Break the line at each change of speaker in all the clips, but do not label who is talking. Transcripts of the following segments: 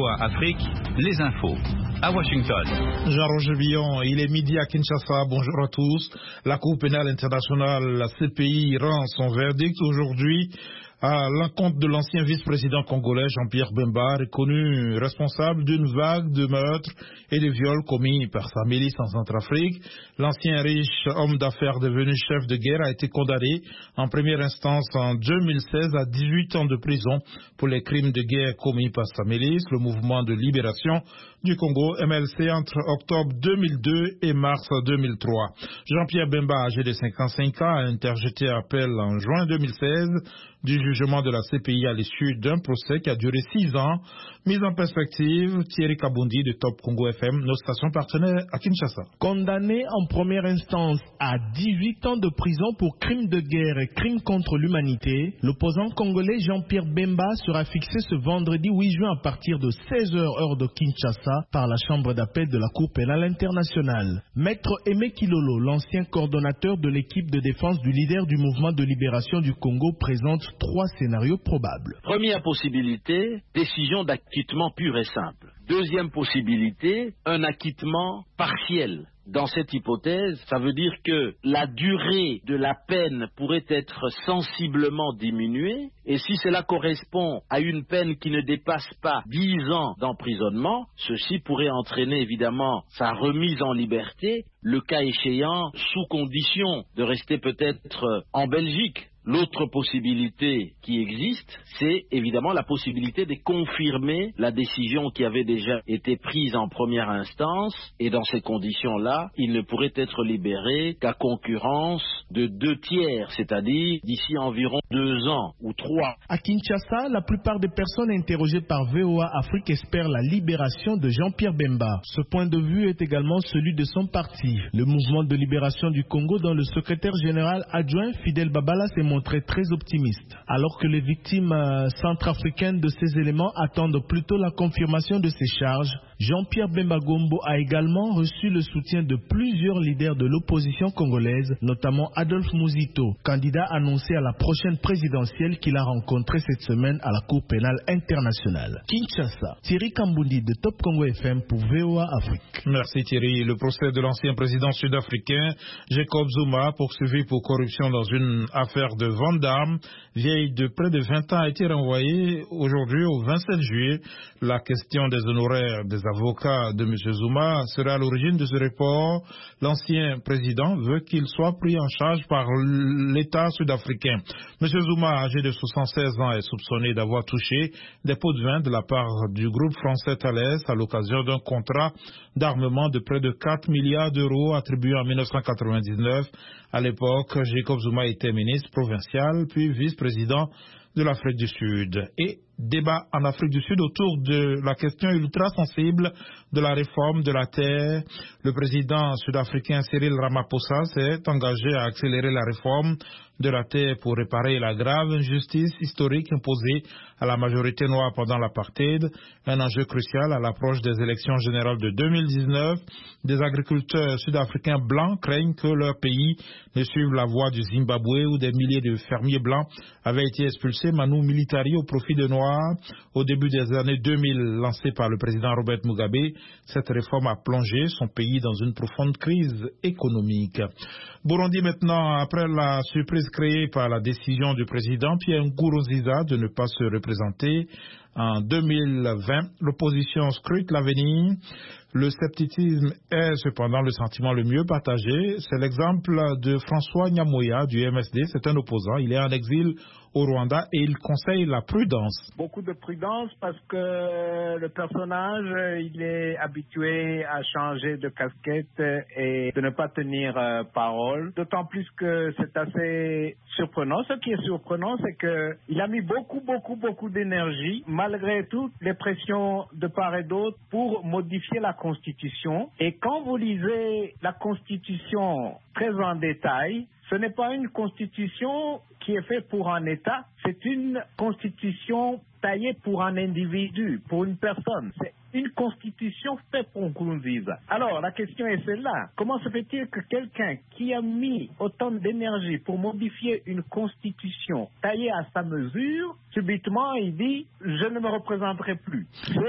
VOA Afrique, les infos. À Washington.
Jean-Roger Billon, il est midi à Kinshasa. Bonjour à tous. La Cour pénale internationale, la CPI, rend son verdict aujourd'hui à l'encontre de l'ancien vice-président congolais Jean-Pierre Bemba, reconnu responsable d'une vague de meurtres et de viols commis par sa milice en Centrafrique. L'ancien riche homme d'affaires devenu chef de guerre a été condamné en première instance en 2016 à 18 ans de prison pour les crimes de guerre commis par sa milice, le mouvement de libération du Congo, MLC, entre octobre 2002 et mars 2003. Jean-Pierre Bemba, âgé de 55 ans, a interjeté appel en juin 2016 du jugement de la CPI à l'issue d'un procès qui a duré 6 ans. Mise en perspective, Thierry Kabundi de Top Congo FM, nos stations partenaires à Kinshasa.
Condamné en première instance à 18 ans de prison pour crimes de guerre et crimes contre l'humanité, l'opposant congolais Jean-Pierre Bemba sera fixé ce vendredi 8 juin à partir de 16h heure de Kinshasa par la chambre d'appel de la Cour pénale internationale. Maître Aimé Kilolo, l'ancien coordonnateur de l'équipe de défense du leader du mouvement de libération du Congo, présente 3 scénarios probables.
Première possibilité, décision d'acquittement pur et simple. Deuxième possibilité, un acquittement partiel. Dans cette hypothèse, ça veut dire que la durée de la peine pourrait être sensiblement diminuée, et si cela correspond à une peine qui ne dépasse pas 10 ans d'emprisonnement, ceci pourrait entraîner évidemment sa remise en liberté, le cas échéant sous condition de rester peut-être en Belgique. L'autre possibilité qui existe, c'est évidemment la possibilité de confirmer la décision qui avait déjà été prise en première instance, et dans ces conditions-là, il ne pourrait être libéré qu'à concurrence de 2 tiers, c'est-à-dire d'ici environ 2 ans ou 3.
À Kinshasa, la plupart des personnes interrogées par VOA Afrique espèrent la libération de Jean-Pierre Bemba. Ce point de vue est également celui de son parti, le mouvement de libération du Congo, dont le secrétaire général adjoint Fidel Babala s'est montré très optimiste. Alors que les victimes centrafricaines de ces éléments attendent plutôt la confirmation de ces charges, Jean-Pierre Bemba Gombo a également reçu le soutien de plusieurs leaders de l'opposition congolaise, notamment Adolphe Muzito, candidat annoncé à la prochaine présidentielle qu'il a rencontré cette semaine à la Cour pénale internationale. Kinshasa, Thierry Kambundi de Top Congo FM pour VOA Afrique.
Merci Thierry. Le procès de l'ancien président sud-africain Jacob Zuma, poursuivi pour corruption dans une affaire de vente d'armes vieille de près de 20 ans, a été renvoyé aujourd'hui au 27 juillet. La question des honoraires des avocats de M. Zuma serait à l'origine de ce report. L'ancien président veut qu'il soit pris en charge par l'État sud-africain. M. Zuma, âgé de 76 ans, est soupçonné d'avoir touché des pots de vin de la part du groupe français Thales à l'occasion d'un contrat d'armement de près de 4 milliards d'euros attribué en 1999. À l'époque, Jacob Zuma était ministre provincial, puis vice-président de l'Afrique du Sud. Et débat en Afrique du Sud autour de la question ultra sensible de la réforme de la terre. Le président sud-africain Cyril Ramaphosa s'est engagé à accélérer la réforme de la terre pour réparer la grave injustice historique imposée à la majorité noire pendant l'apartheid, un enjeu crucial à l'approche des élections générales de 2019. Des agriculteurs sud-africains blancs craignent que leur pays ne suive la voie du Zimbabwe où des milliers de fermiers blancs avaient été expulsés manu militari au profit de noirs. Au début des années 2000, lancée par le président Robert Mugabe, cette réforme a plongé son pays dans une profonde crise économique. Burundi maintenant, après la surprise créée par la décision du président Pierre Nkurunziza de ne pas se représenter en 2020, l'opposition scrute l'avenir. Le scepticisme est cependant le sentiment le mieux partagé. C'est l'exemple de François Nyamoya du MSD. C'est un opposant. Il est en exil au Rwanda et il conseille la prudence.
Beaucoup de prudence parce que le personnage, il est habitué à changer de casquette et de ne pas tenir parole. D'autant plus que c'est assez surprenant. Ce qui est surprenant, c'est qu'il a mis beaucoup d'énergie, malgré toutes les pressions de part et d'autre, pour modifier la Constitution. Et quand vous lisez la Constitution très en détail, ce n'est pas une Constitution qui est faite pour un État, c'est une Constitution taillée pour un individu, pour une personne. C'est une Constitution faite pour Nkurunziza. Alors, la question est celle-là. Comment se fait-il que quelqu'un qui a mis autant d'énergie pour modifier une Constitution taillée à sa mesure, subitement, il dit « je ne me représenterai plus ». C'est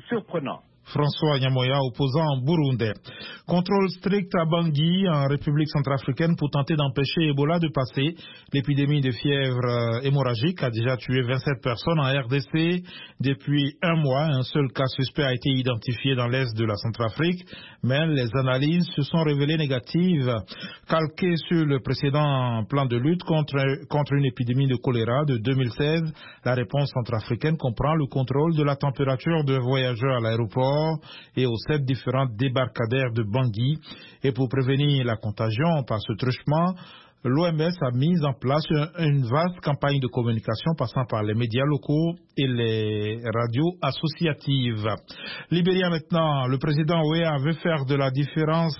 surprenant.
François Nyamoya, opposant burundais. Contrôle strict à Bangui, en République centrafricaine, pour tenter d'empêcher Ebola de passer. L'épidémie de fièvre hémorragique a déjà tué 27 personnes en RDC. Depuis un mois, un seul cas suspect a été identifié dans l'est de la Centrafrique, mais les analyses se sont révélées négatives. Calquées sur le précédent plan de lutte contre une épidémie de choléra de 2016, la réponse centrafricaine comprend le contrôle de la température de voyageurs à l'aéroport et aux 7 différents débarcadères de Bangui. Et pour prévenir la contagion par ce truchement, l'OMS a mis en place une vaste campagne de communication passant par les médias locaux et les radios associatives. Libéria maintenant, le président Ouéa veut faire la différence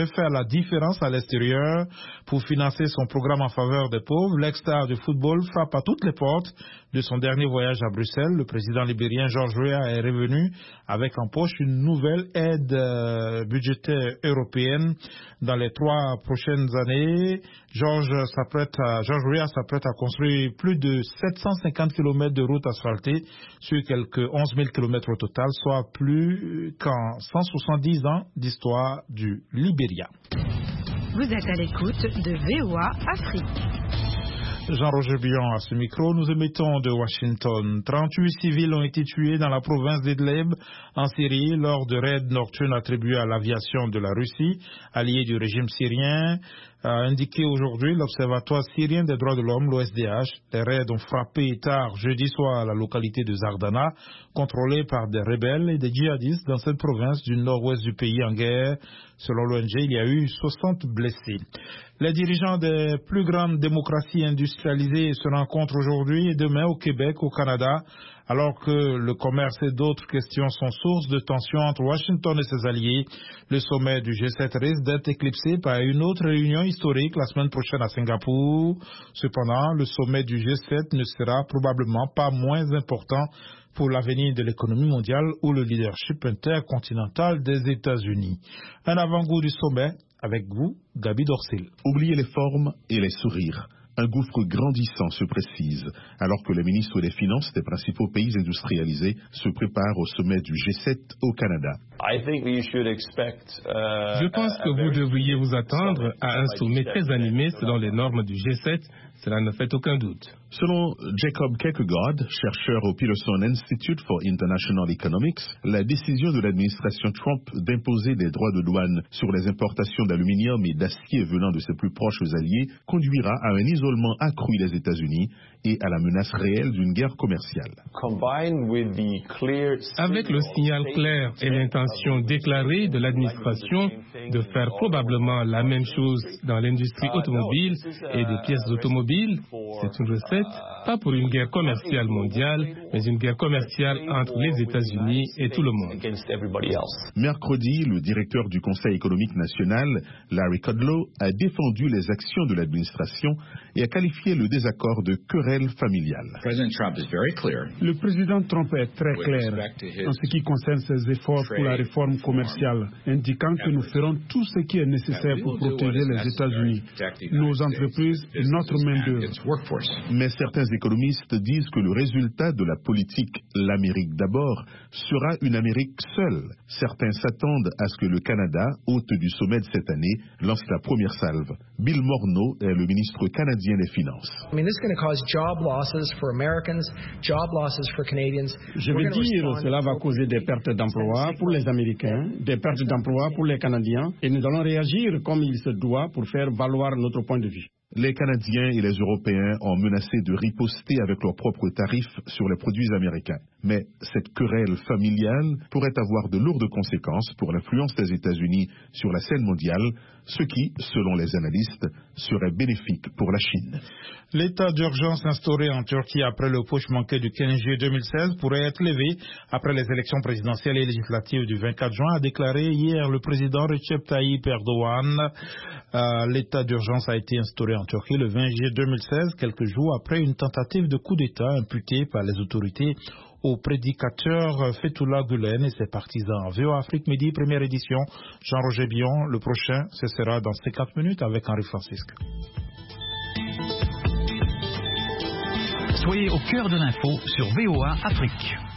à l'extérieur pour financer son programme en faveur des pauvres. L'ex-star de football frappe à toutes les portes de son dernier voyage à Bruxelles. Le président libérien George Weah est revenu avec en poche une nouvelle aide budgétaire européenne dans les 3 prochaines années. George Weah s'apprête à construire plus de 750 km de routes asphaltées sur quelques 11 000 km au total, soit plus qu'en 170 ans d'histoire du Libéria.
Vous êtes à l'écoute de VOA Afrique.
Jean-Roger Bion à ce micro, nous émettons de Washington. 38 civils ont été tués dans la province d'Idlib, en Syrie, lors de raids nocturnes attribués à l'aviation de la Russie, alliée du régime syrien, a indiqué aujourd'hui l'Observatoire syrien des droits de l'homme, l'OSDH. Les raids ont frappé tard jeudi soir à la localité de Zardana, contrôlée par des rebelles et des djihadistes dans cette province du nord-ouest du pays en guerre. Selon l'ONG, il y a eu 60 blessés. Les dirigeants des plus grandes démocraties industrialisées se rencontrent aujourd'hui et demain au Québec, au Canada, alors que le commerce et d'autres questions sont source de tensions entre Washington et ses alliés. Le sommet du G7 risque d'être éclipsé par une autre réunion historique la semaine prochaine à Singapour. Cependant, le sommet du G7 ne sera probablement pas moins important pour l'avenir de l'économie mondiale ou le leadership intercontinental des États-Unis. Un avant-goût du sommet avec vous, Gabi Dorsil.
Oubliez les formes et les sourires. Un gouffre grandissant se précise alors que les ministres des Finances des principaux pays industrialisés se préparent au sommet du G7 au Canada.
Je pense que vous devriez vous attendre à un sommet très animé selon les normes du G7. Cela ne fait aucun doute.
Selon Jacob Kierkegaard, chercheur au Peterson Institute for International Economics, la décision de l'administration Trump d'imposer des droits de douane sur les importations d'aluminium et d'acier venant de ses plus proches alliés conduira à un isolement accru des États-Unis et à la menace réelle d'une guerre commerciale.
Avec le signal clair et l'intention déclarée de l'administration de faire probablement la même chose dans l'industrie automobile et des pièces automobiles, c'est une recette pas pour une guerre commerciale mondiale, mais une guerre commerciale entre les États-Unis et tout le monde.
Mercredi, le directeur du Conseil économique national, Larry Kudlow, a défendu les actions de l'administration et a qualifié le désaccord de querelle familiale.
Le président Trump est très clair en ce qui concerne ses efforts pour la réforme commerciale, indiquant que nous ferons tout ce qui est nécessaire pour protéger les États-Unis, nos entreprises et notre main-d'œuvre.
Mais certains économistes disent que le résultat de la politique « l'Amérique d'abord » sera une Amérique seule. Certains s'attendent à ce que le Canada, hôte du sommet de cette année, lance la première salve. Bill Morneau est le ministre canadien des Finances.
Je veux dire, cela va causer des pertes d'emplois pour les Américains, des pertes d'emplois pour les Canadiens, et nous allons réagir comme il se doit pour faire valoir notre point de vue.
Les Canadiens et les Européens ont menacé de riposter avec leurs propres tarifs sur les produits américains. Mais cette querelle familiale pourrait avoir de lourdes conséquences pour l'influence des États-Unis sur la scène mondiale, ce qui, selon les analystes, serait bénéfique pour la Chine.
L'état d'urgence instauré en Turquie après le putsch manqué du 15 juillet 2016 pourrait être levé après les élections présidentielles et législatives du 24 juin, a déclaré hier le président Recep Tayyip Erdogan. L'état d'urgence a été instauré en Turquie le 20 juillet 2016, quelques jours après une tentative de coup d'État imputée par les autorités au prédicateur Fethullah Gülen et ses partisans. VOA Afrique Midi, première édition. Jean-Roger Bion, le prochain, ce sera dans 50 minutes avec Henri Francisque.
Soyez au cœur de l'info sur VOA Afrique.